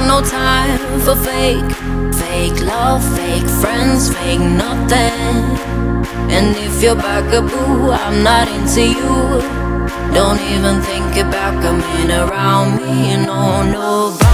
no time for fake love, fake friends, fake nothing. And if you're bugaboo, I'm not into you. Don't even think about coming around me, no, no.